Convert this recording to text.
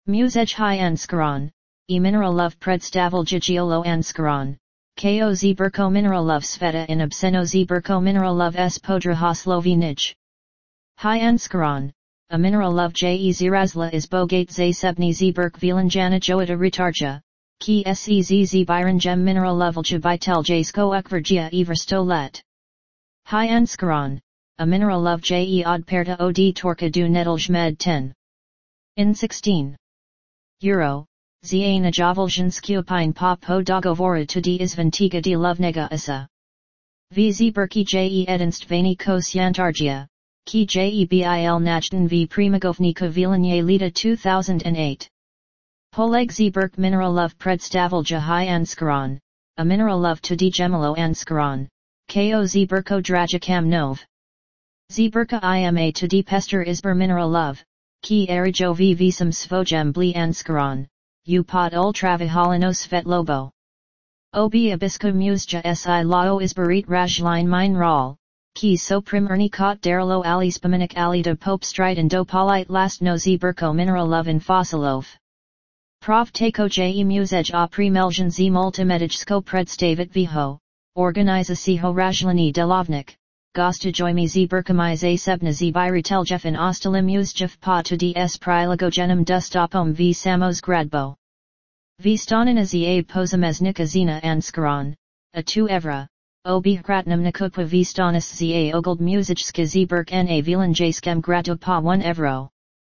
Musej hi anskaron, e mineralov predstavelja giolo anskaron, ko zberko mineralov sveta in obsceno zberko mineralov s podraha slovenij. Hi anskaron, a mineralov je zirazla is bogate zasebni zberk vilanjana joita retarja, ki sezz byron gem mineralovelja viteljasko ukvergia eversto let. Hi anskaron, a mineralov je odperta od torka du nedelj med 10. In 16. Euro, za najaveljan skupine pa dogovora tudi izventiga de lovnega isa. V zberki je edinst ko sjantargia, ki je bil najten v primagovnika vilanje leta 2008. Poleg zberk mineralov predstavelja hi anskaron, a mineralov tudi gemelo anskaron, ko zberko drajakam nov. Zberka ima tudi pester izber mineralov, ki erijo v visum svojem bli anskaron, pod ultravihalino svetlobo. Ob abisko musja si lao izberit rajline mineral, ki so primerni kot darilo ali spomenik ali do pope striden do polite last no zberko mineralov in fosilov. Prov tako je musej a primeljan z multimedijsko predstavit viho, organizacijo rajlani delovnik. Gostojmi zberkami zasebna zbirateljev in ostalim uzjev pa tudi s prilagogenem dustopom v samozgradbo. V stanina za pozameznika zina anskaron, a tu evra, obihratnam nakupwa v stanis za ogold muzejska zberk na vilanjskem gradu pa 1 evro.